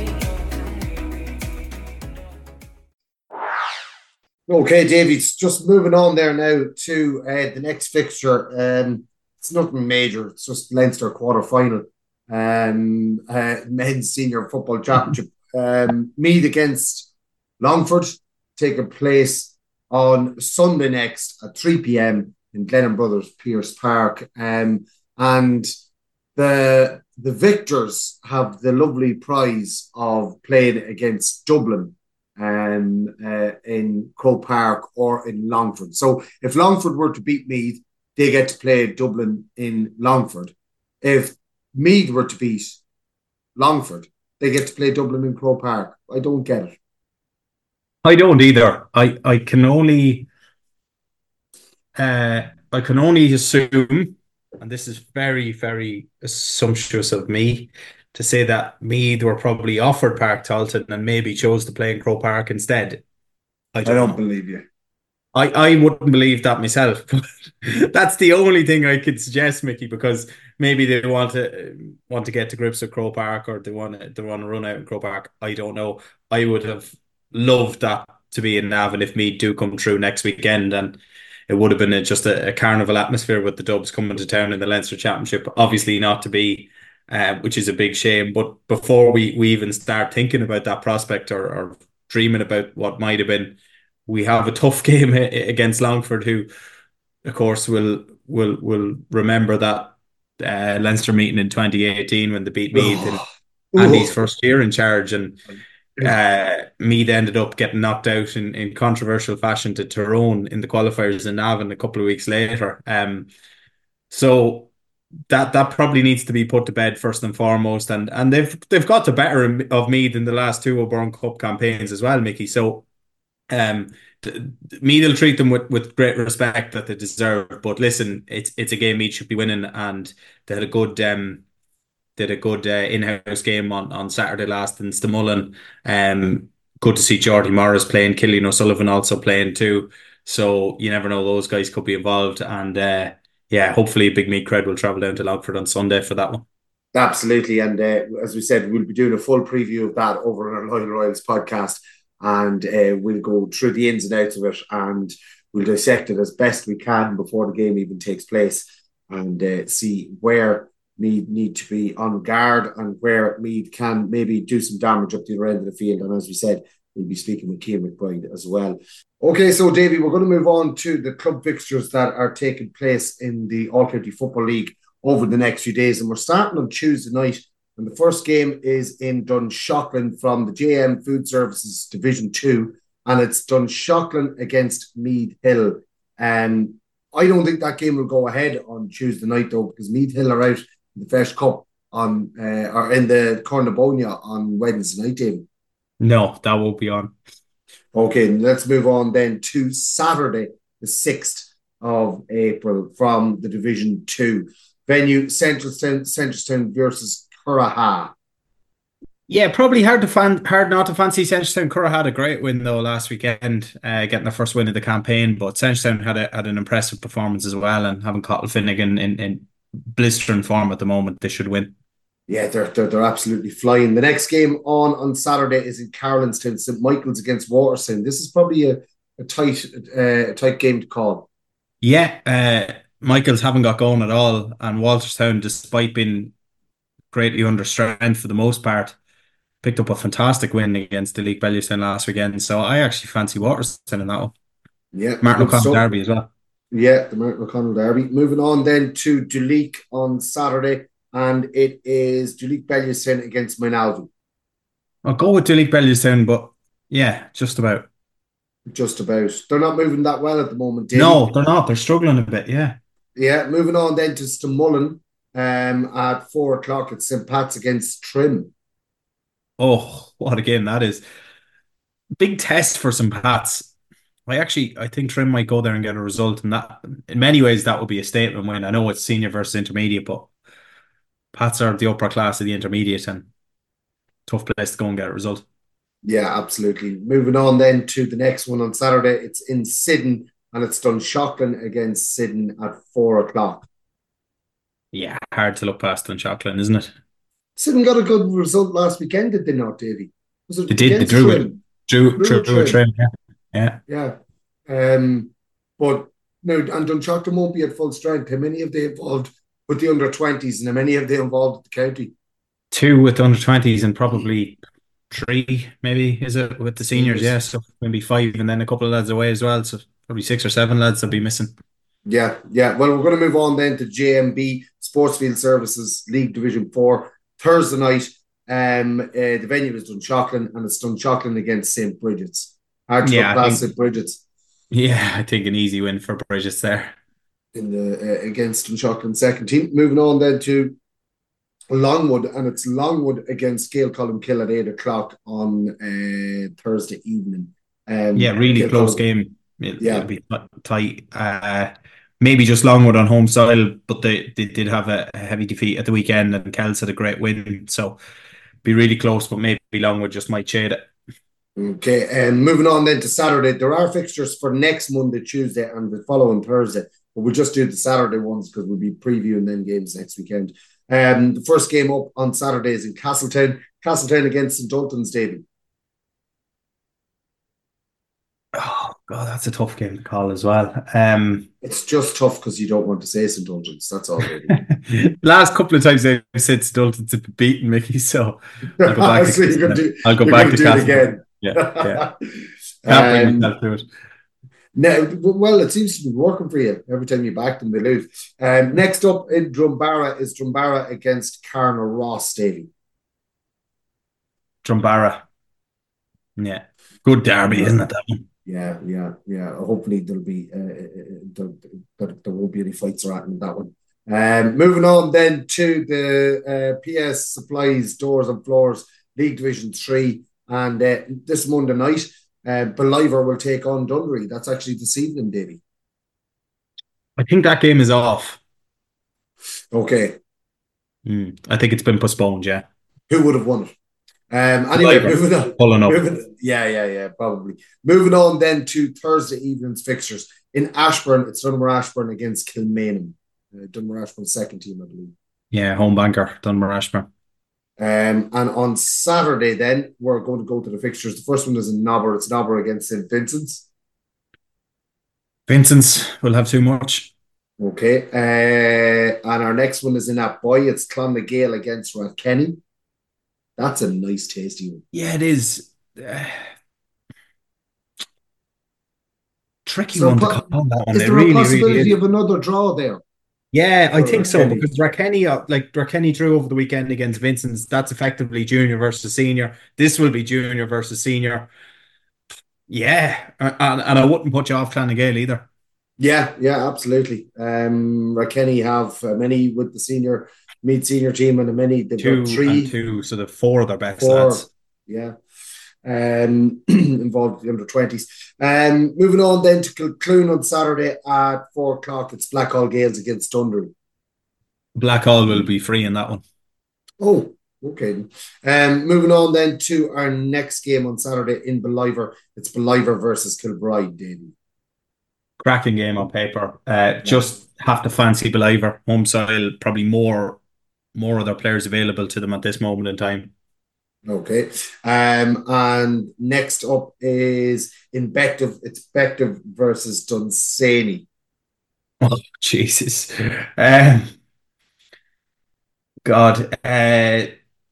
Okay, David, just moving on there now to uh, the next fixture. Um, it's nothing major. It's just Leinster quarter-final. Um, uh, men's senior football championship. Um, Meath against Longford, taking place on Sunday next at three p.m. in Glennon Brothers Pierce Park. Um, and the the victors have the lovely prize of playing against Dublin um, uh, in Croke Park or in Longford. So if Longford were to beat Meath, they get to play Dublin in Longford. If Meath were to beat Longford, they get to play Dublin in Croke Park. I don't get it. I don't either. I, I can only uh, I can only assume, and this is very, very assumptuous of me, to say that Meath were probably offered Park Talton and maybe chose to play in Croke Park instead. I don't, I don't know. believe you. I, I wouldn't believe that myself. That's the only thing I could suggest, Mickey, because maybe they want to want to get to grips with Croke Park, or they want to, they want to run out in Croke Park. I don't know. I would have loved that to be in Navan if Meath do come through next weekend. And it would have been a, just a, a carnival atmosphere with the Dubs coming to town in the Leinster Championship. Obviously not to be, uh, which is a big shame. But before we, we even start thinking about that prospect or, or dreaming about what might have been, we have a tough game against Longford, who, of course, will will will remember that uh, Leinster meeting in twenty eighteen when they beat Meath in Andy's first year in charge, and uh, Meath ended up getting knocked out in, in controversial fashion to Tyrone in the qualifiers in Navan a couple of weeks later. Um, so that that probably needs to be put to bed first and foremost, and and they've they've got the better of Meath in the last two O'Byrne Cup campaigns as well, Mickey. So um, Meath will treat them with, with great respect that they deserve. But listen, it's it's a game Meath should be winning, and they had a good um did a good uh, in-house game on, on Saturday last in Stamullen. Um, good to see Jordy Morris playing, Killian O'Sullivan also playing too. So you never know, those guys could be involved, and uh, yeah, hopefully Big Meath Cred will travel down to Longford on Sunday for that one. Absolutely, and uh, as we said, we'll be doing a full preview of that over on our Loyal Royals podcast, and uh, we'll go through the ins and outs of it, and we'll dissect it as best we can before the game even takes place, and uh, see where Meath need to be on guard and where Meath can maybe do some damage up the other end of the field. And as we said, we'll be speaking with Cian McBride as well. Okay, so Davey, we're going to move on to the club fixtures that are taking place in the All-County Football League over the next few days. And we're starting on Tuesday night. And the first game is in Dunshaughlin from the J M Food Services Division two. And it's Dunshaughlin against Meath Hill. And I don't think that game will go ahead on Tuesday night, though, because Meath Hill are out in the Feis Cup on, uh, or in the Cornabonia on Wednesday night, David. No, that won't be on. Okay, let's move on then to Saturday, the sixth of April from the Division two. Venue, Centralstown, Centralstown versus Curraha. Yeah, probably hard to fan, hard not to fancy Centralstown. Curraha had a great win though last weekend, uh, getting their first win of the campaign. But Centralstown had a, had an impressive performance as well, and having Cottle Finnegan in, in blistering form at the moment, they should win. Yeah, they're, they're they're absolutely flying. The next game on on Saturday is in Carlinstown, Saint Michael's against Waterstown. This is probably a, a tight uh, a tight game to call. Yeah, uh, Michael's haven't got going at all, and Walterstown, despite being greatly under strength for the most part, picked up a fantastic win against Deleek Bellewstown last weekend. So I actually fancy Waterstown in that one. Yeah, Martin O'Connell Derby as well. Yeah, the Martin O'Connell Derby. Moving on then to Deleek on Saturday, and it is Deleek Bellewstown against Moynalvey. I'll go with Deleek Bellewstown, but yeah, just about. Just about. They're not moving that well at the moment, Dave. No, they're not. They're struggling a bit, yeah. Yeah, moving on then to Stamullen um, at four o'clock at Saint Pat's against Trim. Oh, what a game that is. Big test for Saint Pat's. I actually, I think Trim might go there and get a result, and that, in many ways, that would be a statement win. I know it's senior versus intermediate, but Pats are the upper class of the intermediate, and tough place to go and get a result. Yeah, absolutely. Moving on then to the next one on Saturday, it's in Sidon, and it's Dunshaughlin against Sidon at four o'clock. Yeah, hard to look past Dunshaughlin, isn't it? Sidon got a good result last weekend, did they not, Davey? Was it they did, they drew it. Drew, drew, drew a Trim, yeah. Yeah. Yeah. Um, but no, and Dunshaughlin won't be at full strength. How many have they involved with the under twenties, and how many have they involved with the county? Two with the under twenties, and probably three, maybe, is it, with the seniors? Yeah, so maybe five, and then a couple of lads away as well. So probably six or seven lads will be missing. Yeah, yeah. Well, we're going to move on then to J M B Sportsfield Services League Division four. Thursday night, um, uh, the venue is Dunshaughlin, and it's Dunshaughlin against Saint Bridget's. Hard to yeah, look past Saint Bridget's. Yeah, I think an easy win for Bridget's there. In the uh, against Dunshaughlin second team. Moving on then to Longwood, and it's Longwood against Gael Columkill at eight o'clock on uh, Thursday evening. Um, yeah, really Gael close Colum- game. It, yeah. It'll be tight. Uh, maybe just Longwood on home soil, but they, they did have a heavy defeat at the weekend, and Kells had a great win. So be really close, but maybe Longwood just might shade it. Okay, and moving on then to Saturday, there are fixtures for next Monday, Tuesday, and the following Thursday. But we'll just do the Saturday ones because we'll be previewing them games next weekend. Um, the first game up on Saturday is in Castletown. Castletown against St Ultan's, David. Oh, God, that's a tough game to call as well. Um, it's just tough because you don't want to say St Dungeons. That's all. Last couple of times I've said St Dungeons have beaten Mickey, so I'll go back. so to, do, I'll go back to do it again. Yeah, yeah. Can't bring um, myself to it. Now, well, it seems to be working for you. Every time you back them, they lose. Um, next up in Drumbarra is Drumbarra against Carnaross, Davy. Drumbarra. Yeah. Good derby, isn't it, that one? Yeah, yeah, yeah. Hopefully there'll be uh, there, there, there won't be any fights or anything in that one. Um, moving on then to the uh, P S Supplies Doors and Floors League Division three, and uh, this Monday night, uh, Believer will take on Dundry. That's actually this evening, Davy. I think that game is off. Okay. Mm, I think it's been postponed, yeah. Who would have won it? Um, anyway, Believer. moving on. Pulling up. Moving, yeah, yeah, yeah, probably. Moving on then to Thursday evening's fixtures. In Ashburn, it's Dunmore Ashburn against Kilmainham. Uh, Dunmore Ashburn's second team, I believe. Yeah, home banker, Dunmore Ashburn. Um, and on Saturday, then, we're going to go to the fixtures. The first one is in Nobber. It's Nobber against Saint Vincent's. Vincent's will have too much. Okay. Uh, and our next one is in Atboy. It's Clonmagale against Rathkenny. That's a nice, tasty one. Yeah, it is. Uh, tricky so one po- to call that one. Is it there really, a possibility really of another draw there? Yeah, I think so, Rathkenny. because Rathkenny, uh, like Rathkenny drew over the weekend against Vincent's. That's effectively junior versus senior. This will be junior versus senior. Yeah, and, and I wouldn't put you off Clonmagale either. Yeah, yeah, absolutely. Um, Rathkenny have uh, many with the senior, mid senior team, and many they've Two got three, and two, so the four of their best four, lads. yeah, um, involved in the under twenties. Um, moving on then to Kilcloon on Saturday at four o'clock. It's Blackhall Gales against Dundry. Blackhall will be free in that one. Oh, okay. Um, moving on then to our next game on Saturday in Believer. It's Believer versus Kilbride, Davy. Cracking game on paper. Uh, just have to fancy Believer. Home soil, probably more more of their players available to them at this moment in time. Okay. Um, and next up is Invective. It's Invective versus Dunsany. Oh, Jesus. Um, God. Uh,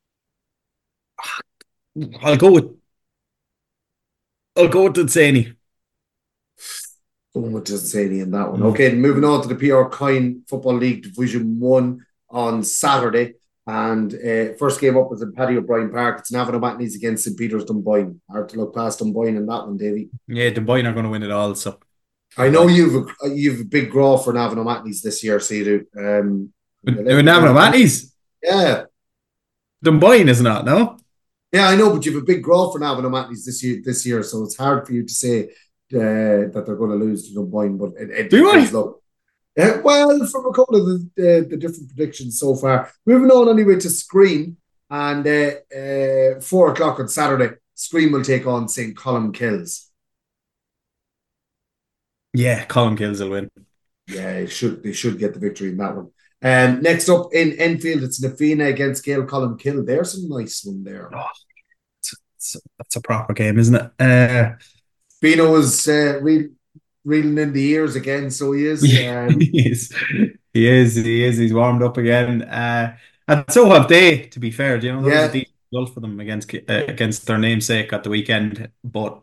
I'll go with I'll go with Dunsany. Going with Dunsany in that one. Mm. Okay, moving on to the P R Coin Football League Division one on Saturday. And uh, first game up was in Paddy O'Brien Park. It's Navan O'Matney's against Saint Peter's Dunboyne. Hard to look past Dunboyne in that one, Davy. Yeah, Dunboyne are going to win it all. So I know you've a, you've a big draw for Navan O'Matney's this year, so you do. Um, Navan O'Matney's? Yeah. Dunboyne is not, no? Yeah, I know, but you have a big draw for Navan O'Matney's this year, this year, so it's hard for you to say uh, that they're going to lose to Dunboyne. But it, it, do I? Look. Uh, well, from a couple of the, uh, the different predictions so far. Moving on anyway to Screen, and uh, uh, four o'clock on Saturday, Screen will take on Saint Columkills. Yeah, Columkills will win. Yeah, they should, they should get the victory in that one. Um, next up in Enfield, it's Nafina against Gael Columkill. There's a nice one there. Oh, it's, it's, that's a proper game, isn't it? Uh, Bino is uh, re- reeling in the ears again, so he is. Um, he is. He is. He is. He's warmed up again. Uh, and so have they, to be fair. Do you know, there yeah. was a decent result for them against uh, against their namesake at the weekend. But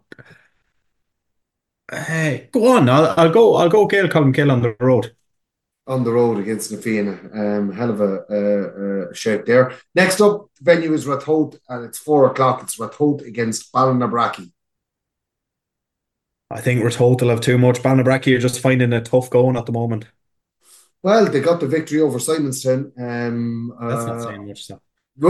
hey, uh, go on. I'll, I'll go. I'll go. Gael Columkill on the road. On the road against Nafina. Um, hell of a uh, uh, shout there. Next up, the venue is Rathote, and it's four o'clock. It's Rathote against Ballinabrackey. I think Rathote will have too much. Ballinabrackey are just finding it tough going at the moment. Well, they got the victory over Simonstown. Um, That's uh, not saying much, so.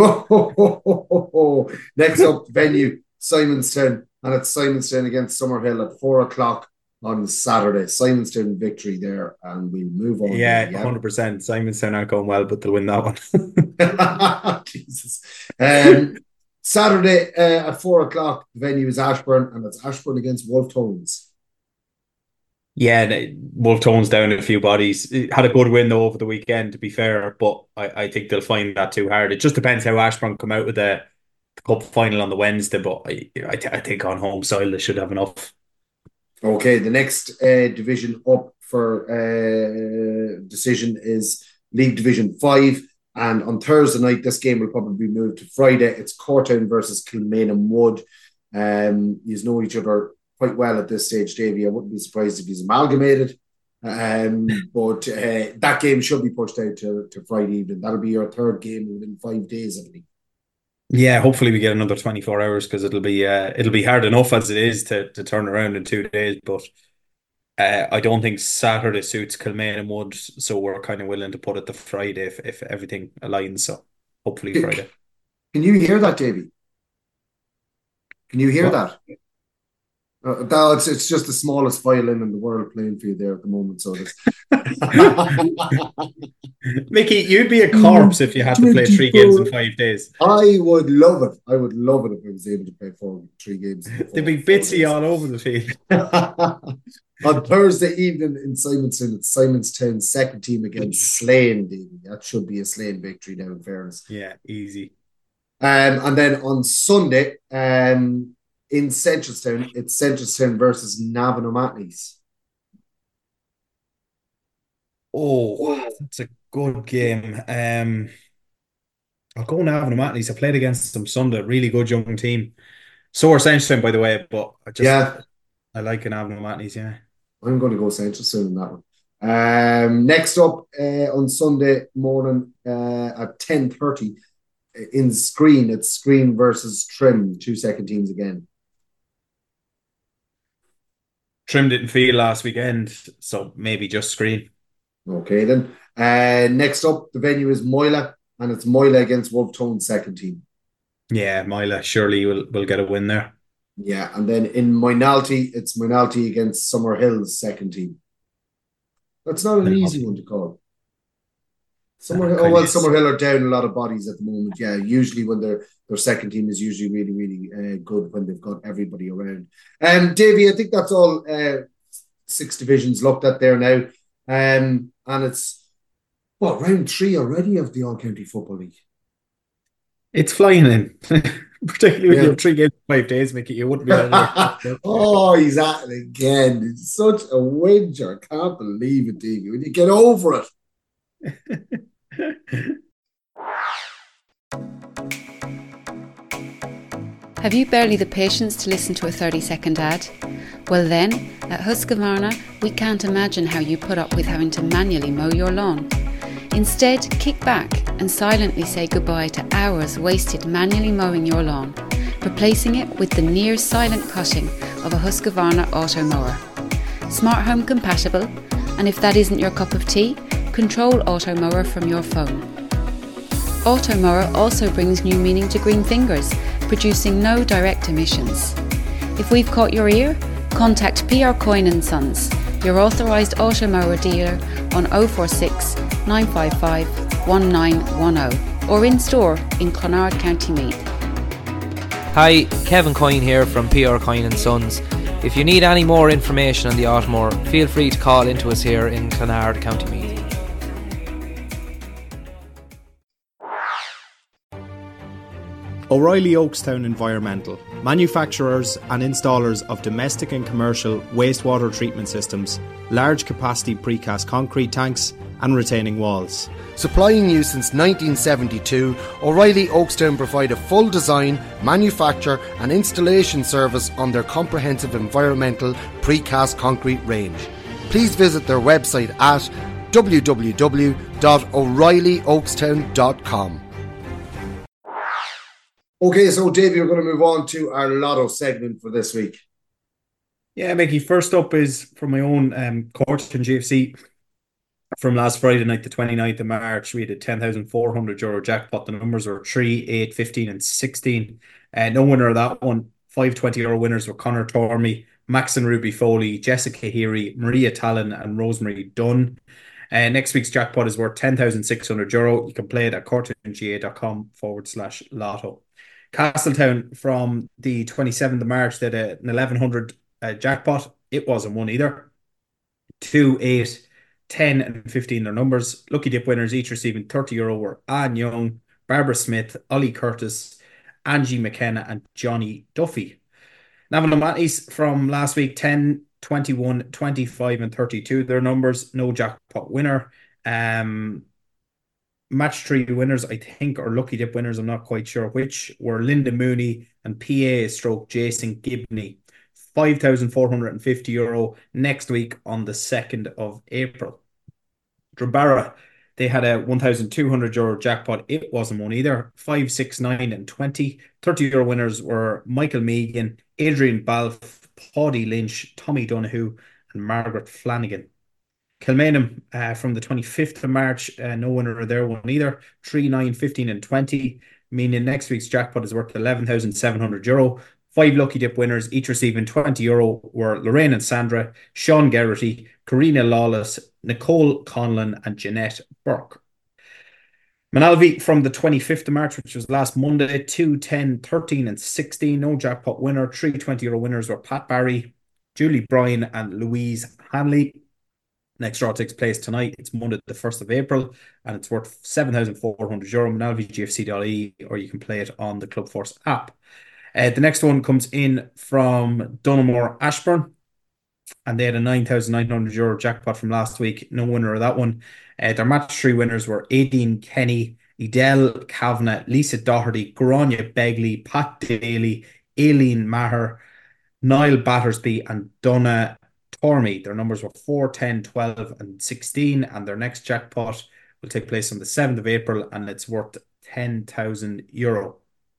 Next up, venue, Simonstown, and it's Simonstown against Summerhill at four o'clock on Saturday. Simonstown victory there, and we'll move on. Yeah, there, yeah. one hundred percent. Simonstown aren't going well, but they'll win that one. Jesus. Um, Saturday uh, at four o'clock, the venue is Ashburn, and it's Ashburn against Wolf Tones. Yeah, Wolf Tones down a few bodies. It had a good win though over the weekend, to be fair, but I, I think they'll find that too hard. It just depends how Ashburn come out with the, the cup final on the Wednesday, but I I, th- I think on home soil they should have enough. Okay, the next uh, division up for uh, decision is League Division five. And on Thursday night, this game will probably be moved to Friday. It's Cortown versus Kilmainham Wood. Um, you know each other quite well at this stage, Davy. I wouldn't be surprised if he's amalgamated. Um, but uh, that game should be pushed out to, to Friday evening. That'll be your third game within five days, I believe. Yeah, hopefully we get another twenty-four hours because it'll be uh, it'll be hard enough as it is to to turn around in two days. But uh, I don't think Saturday suits Kilmainham Wood, so we're kind of willing to put it to Friday if, if everything aligns. So hopefully Friday. Can you hear that, Davy? Can you hear what? that? Uh, no, it's it's just the smallest violin in the world playing for you there at the moment. So it's Mickey, you'd be a corpse if you had to play three games in five days. I would love it. I would love it if I was able to play four, three games. There'd be bitsy all over the field. On Thursday evening in Simonstown, it's Simonstown's second team against Slane, Davey. That should be a Slane victory now, in fairness. Yeah, easy. Um, and then on Sunday, um, in Centralstown, it's Centralstown versus Navan O'Mahony's. Oh, that's a good game. Um, I'll go Navan O'Mahony's. I played against them Sunday. Really good young team. So are Centralstown, by the way, but I just yeah. I like an Navan O'Mahony's, yeah. I'm going to go Centralstown in that one. Um, next up uh, on Sunday morning uh, at ten thirty in Screen, it's Screen versus Trim, two second teams again. Trim didn't feel last weekend, so maybe just Screen. Okay, then. Uh, next up, the venue is Moyla, and it's Moyla against Wolftone's second team. Yeah, Moyla surely will will get a win there. Yeah, and then in Moynalty, it's Moynalty against Summerhill's second team. That's not an easy one to call. Summerhill, oh well, Summerhill are down a lot of bodies at the moment. Yeah, usually when their their second team is usually really really uh, good when they've got everybody around. Um, Davey, I think that's all uh, six divisions looked at there now. Um, and it's what round three already of the All County Football League. It's flying in, particularly when yeah. you have three games in five days, Mickey. You wouldn't be able to. Oh, he's at it again. It's such a whinger. I can't believe it, Davey. When you get over it. Have you barely the patience to listen to a thirty second ad? Well then, at Husqvarna, we can't imagine how you put up with having to manually mow your lawn. Instead, kick back and silently say goodbye to hours wasted manually mowing your lawn, replacing it with the near silent cutting of a Husqvarna auto mower. Smart home compatible, and if that isn't your cup of tea, control auto mower from your phone. Auto mower also brings new meaning to green fingers, producing no direct emissions. If we've caught your ear, contact P R Coyne and Sons, your authorised auto mower dealer on oh four six, nine five five, one nine one oh or in store in Clonard, County Meath. Hi, Kevin Coyne here from P R Coyne and Sons. If you need any more information on the Otmore, feel free to call into us here in Clonard, County Meath. O'Reilly Oakstown Environmental, manufacturers and installers of domestic and commercial wastewater treatment systems, large capacity precast concrete tanks and retaining walls. Supplying you since nineteen seventy-two, O'Reilly Oakstown provide a full design, manufacture and installation service on their comprehensive environmental precast concrete range. Please visit their website at w w w dot o'reilly oakstown dot com. Okay, so Davey, we're going to move on to our lotto segment for this week. Yeah, Mickey, first up is from my own um, Cortown G F C from last Friday night, the twenty-ninth of March. We had a ten thousand four hundred euro jackpot. The numbers were three, eight, fifteen and sixteen. Uh, no winner of that one. Five twenty euro winners were Connor Tormey, Max and Ruby Foley, Jessica Heary, Maria Talon and Rosemary Dunn. Uh, next week's jackpot is worth ten thousand six hundred euro. You can play it at cortownga.com forward slash lotto. Castletown from the twenty-seventh of March did a, an eleven hundred uh, jackpot. It wasn't one either. two, eight, ten and fifteen are numbers. Lucky dip winners each receiving thirty euro were Anne Young, Barbara Smith, Ollie Curtis, Angie McKenna and Johnny Duffy. Navan O'Mahony's from last week, ten twenty-one, twenty-five and thirty-two. Their numbers, no jackpot winner. Um, match three winners, I think, or lucky dip winners, I'm not quite sure which, were Linda Mooney and P A stroke Jason Gibney. five thousand four hundred fifty euro next week on the second of April. Drabara, they had a one thousand two hundred euro jackpot. It wasn't one either. five, six, nine and twenty. thirty euro winners were Michael Megan, Adrian Balfe, Paddy Lynch, Tommy Donoghue and Margaret Flanagan. Kilmainham uh, from the twenty-fifth of March, uh, no winner there one either. three, nine, fifteen and twenty, meaning next week's jackpot is worth eleven thousand seven hundred euro. Five lucky dip winners, each receiving twenty euro, were Lorraine and Sandra, Sean Geraghty, Karina Lawless, Nicole Conlon and Jeanette Burke. Manalvi from the twenty-fifth of March, which was last Monday, two, ten, thirteen and sixteen. No jackpot winner. Three twenty euro winners were Pat Barry, Julie Bryan and Louise Hanley. Next draw takes place tonight. It's Monday the first of April and it's worth seven thousand four hundred euro. Manalvi G F C dot I E, or you can play it on the Club Force app. Uh, the next one comes in from Dunamore Ashburn, and they had a nine thousand nine hundred euro jackpot from last week. No winner of that one. Uh, their match three winners were Aideen Kenny, Edel Kavanagh, Lisa Doherty, Grania Begley, Pat Daly, Aileen Maher, Niall Battersby and Donna Tormey. Their numbers were four, ten, twelve and sixteen, and their next jackpot will take place on the seventh of April and it's worth ten thousand euro.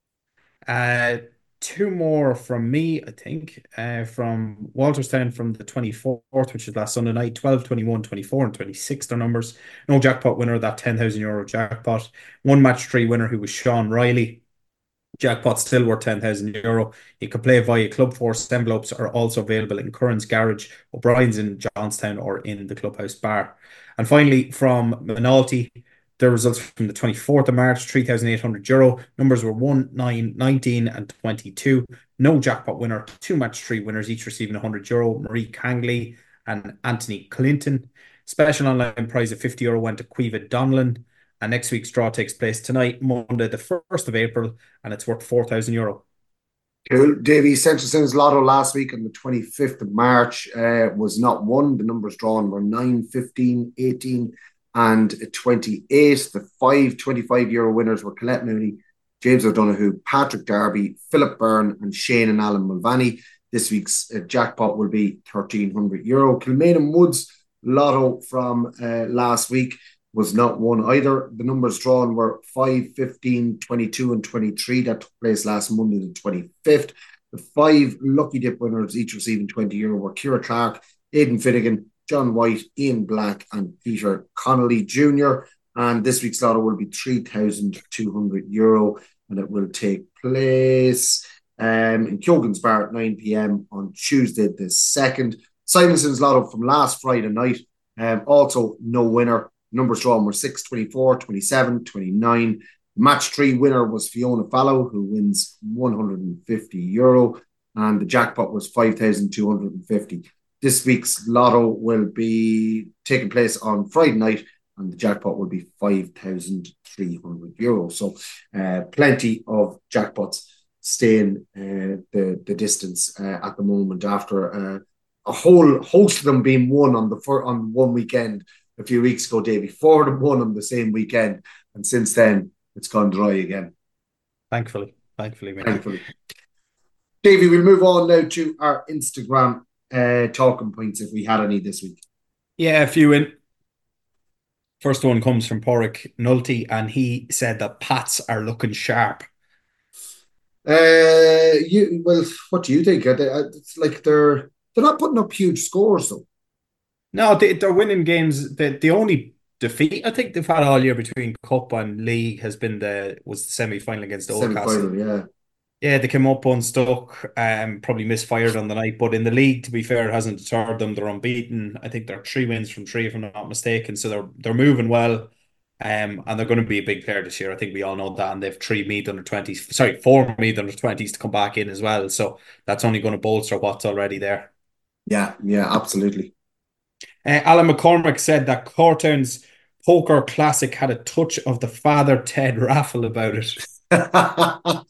Uh, two more from me, I think, uh, from Walterstown from the twenty-fourth, which is last Sunday night. Twelve, twenty-one, twenty-four and twenty-six, their numbers. No jackpot winner of that ten thousand euro jackpot. One match three winner who was Sean Riley. Jackpot still worth ten thousand euro. You can play via Club Force. Envelopes are also available in Curran's Garage, O'Brien's in Johnstown or in the Clubhouse Bar. And finally, from Minalty, the results from the twenty-fourth of March, three thousand eight hundred euro. Numbers were one, nine, nineteen and twenty-two. No jackpot winner. Two match three winners, each receiving one hundred euro. Marie Kangley and Anthony Clinton. Special online prize of fifty euro went to Quiva Donlan. And next week's draw takes place tonight, Monday the first of April, and it's worth four thousand euro. Cool. Davy, Central Sims Lotto last week on the twenty-fifth of March uh, was not won. The numbers drawn were nine, fifteen, eighteen and twenty-eight. The five twenty-five euro winners were Colette Mooney, James O'Donoghue, Patrick Darby, Philip Byrne and Shane and Alan Mulvaney. This week's uh, jackpot will be thirteen hundred euro. Kilmainham Woods Lotto from uh, last week was not won either. The numbers drawn were five, fifteen, twenty-two and twenty-three. That took place last Monday the twenty-fifth. The five lucky dip winners, each receiving twenty euro, were Ciara Clark, Aidan Finnegan, John White, Ian Black and Peter Connolly Junior And this week's lotto will be three thousand two hundred euro and it will take place um, in Keogan's Bar at nine p m on Tuesday the second. Simonson's Lotto from last Friday night, um, also no winner. Numbers drawn were six, twenty-four, twenty-seven, twenty-nine. The match three winner was Fiona Fallow, who wins one hundred fifty euro, and the jackpot was five thousand two hundred fifty. This week's lotto will be taking place on Friday night, and the jackpot will be five thousand three hundred euro. So, uh, plenty of jackpots staying uh, the, the distance uh, at the moment after uh, a whole host of them being won on the fir- on one weekend. A few weeks ago, Davey, four of them won on the same weekend, and since then it's gone dry again. Thankfully, thankfully, man. Thankfully. Davey, we'll move on now to our Instagram uh, talking points if we had any this week. Yeah, a few in. First one comes from Porrick Nulty, and he said that Pats are looking sharp. Uh, you well, what do you think? It's like they're they're not putting up huge scores though. No, they, they're winning games. The, the only defeat I think they've had all year between Cup and League has been the was the semi-final against Oldcastle. Semi-final, yeah. Yeah, they came up unstuck, um, probably misfired on the night. But in the league, to be fair, it hasn't deterred them. They're unbeaten. I think they're three wins from three, if I'm not mistaken. So they're they're moving well. Um, and they're going to be a big player this year. I think we all know that. And they've three Meath under twenties, sorry, four Meath under twenties to come back in as well. So that's only going to bolster what's already there. Yeah, yeah, absolutely. Uh, Alan McCormick said that Cortown's Poker Classic had a touch of the Father Ted raffle about it.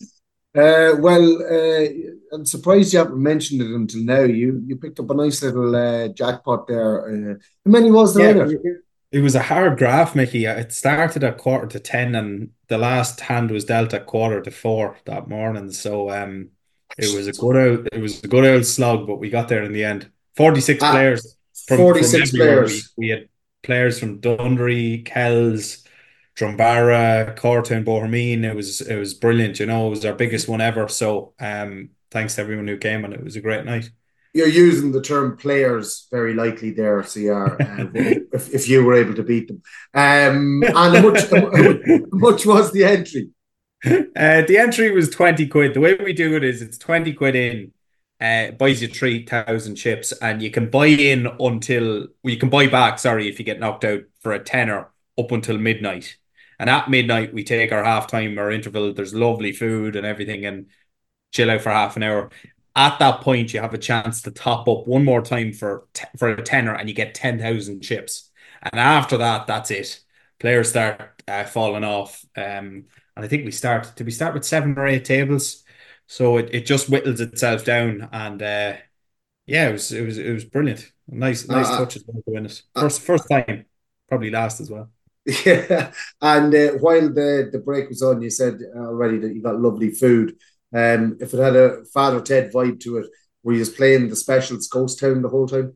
Uh, well, uh, I'm surprised you haven't mentioned it until now. You you picked up a nice little uh, jackpot there. Uh, how many was there Yeah, in it? it, it was a hard graph, Mickey. It started at quarter to ten, and the last hand was dealt at quarter to four that morning. So um, it was a good old, it was a good old slog, but we got there in the end. forty-six Ah, players from from forty-six everywhere. We players. we had players from Dundry, Kells, Drumbarra, Cortown, Bohermeen. It was it was brilliant. You know, it was our biggest one ever. So um, thanks to everyone who came, and it was a great night. You're using the term players very likely there, C R, uh, if, if you were able to beat them. Um, and how much, how much was the entry? Uh, the entry was twenty quid. The way we do it is it's twenty quid in, uh, buys you three thousand chips, and you can buy in until, well, you can buy back, sorry, if you get knocked out for a tenner up until midnight. And at midnight, we take our half time, our interval. There's lovely food and everything, and chill out for half an hour. At that point, you have a chance to top up one more time for for a tenner, and you get ten thousand chips. And after that, that's it. Players start uh, falling off. Um, and I think we start, did we start with seven or eight tables? So it, it just whittles itself down. And uh, yeah, it was it was it was brilliant. Nice nice Uh, touch as well to win it. First first time, probably last as well. Yeah, and uh, while the, the break was on, you said already that you got lovely food. Um, if it had a Father Ted vibe to it, were you just playing the specials Ghost Town the whole time?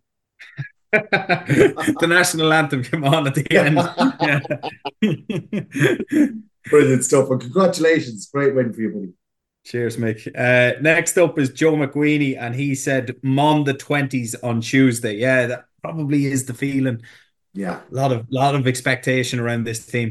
The national anthem came on at the end. Yeah. Brilliant stuff. And congratulations. Great win for you, buddy. Cheers, Mick. Uh, next up is Joe McWeeny, and he said Mon the twenties on Tuesday. Yeah, that probably is the feeling. Yeah. A lot of lot of expectation around this team.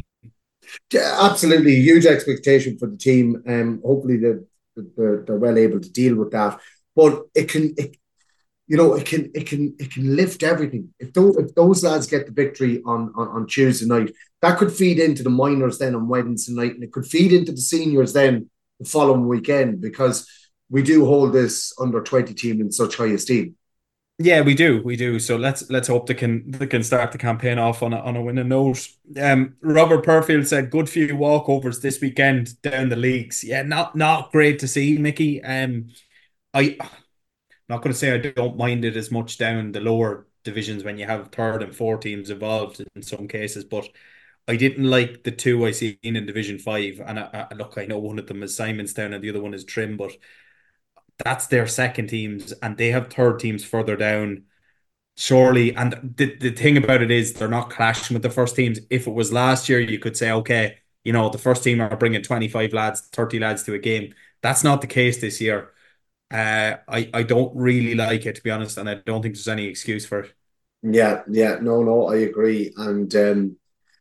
Yeah, absolutely. Huge expectation for the team. Um, hopefully they're, they're, they're well able to deal with that. But it can, it, you know, it can it can it can lift everything. If those if those lads get the victory on, on on Tuesday night, that could feed into the minors then on Wednesday night, and it could feed into the seniors then the following weekend, because we do hold this under twenty team in such high esteem. Yeah, we do, we do. So let's let's hope they can they can start the campaign off on a on a winning note. Um, Robert Perfield said good few walkovers this weekend down the leagues. Yeah, not not great to see, Mickey. Um, I. Not going to say I don't mind it as much down the lower divisions when you have third and four teams involved in some cases, but I didn't like the two I seen in Division Five. And I, I, look, I know one of them is Simonstown and the other one is Trim, but that's their second teams, and they have third teams further down. Surely, and the the thing about it is they're not clashing with the first teams. If it was last year, you could say, okay, you know, the first team are bringing twenty-five lads, thirty lads to a game. That's not the case this year. Uh, I, I don't really like it, to be honest, and I don't think there's any excuse for it. Yeah, yeah, no, no, I agree. And um,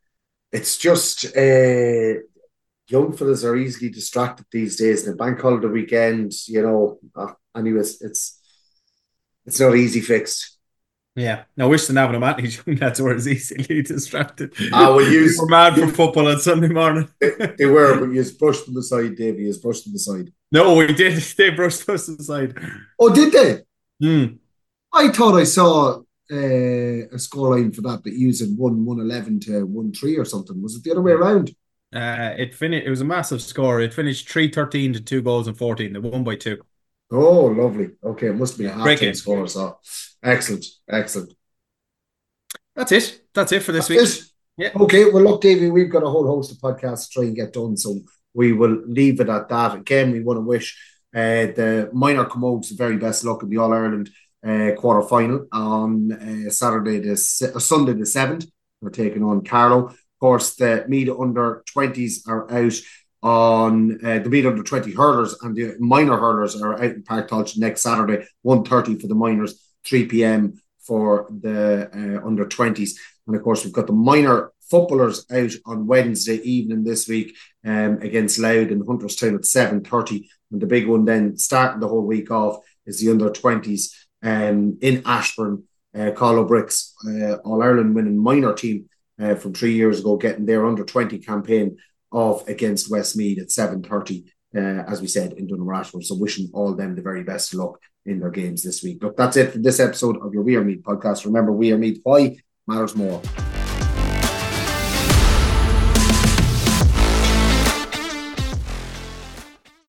it's just uh, young fellas are easily distracted these days. And the bank holiday weekend, you know, uh, anyways, it's it's not easy fixed. Yeah, I wish the Navan O'Mahony young lads were as easily distracted. I will use. They were mad for football on Sunday morning. they, they were, but you just brushed them aside, Davey. You just brushed them aside. No, we did. They brushed us aside. Oh, did they? Mm. I thought I saw uh, a scoreline for that that used one one eleven to one three or something. Was it the other way around? Uh, it finished. It was a massive score. It finished three thirteen to two goals and fourteen. They won by two. Oh, lovely. Okay, it must be a half time score. So excellent, excellent. That's it. That's it for this That's week. It. Yeah. Okay. Well, look, Davey, we've got a whole host of podcasts to try and get done, so we will leave it at that. Again, we want to wish uh, the minor Camogues the very best luck in the All Ireland uh, quarter final on uh, Saturday, the uh, Sunday the seventh. We're taking on Carlow. Of course, the Meath under twenties are out on uh, the Meath under twenty hurlers, and the minor hurlers are out in Park Tolch next Saturday, one thirty for the minors, three p.m. for the uh, under twenties. And of course, we've got the minor footballers out on Wednesday evening this week um, against Louth and Hunterstown at seven thirty. And the big one then starting the whole week off is the under twenties um, in Ashburn. Uh, Carlow Bricks, uh, All-Ireland winning minor team uh, from three years ago, getting their under twenty campaign off against Westmeath at seven thirty, uh, as we said, in Dunham Rashford. So wishing all of them the very best of luck in their games this week. Look, that's it for this episode of your We Are Meath podcast. Remember, We Are Meath. Why matters more.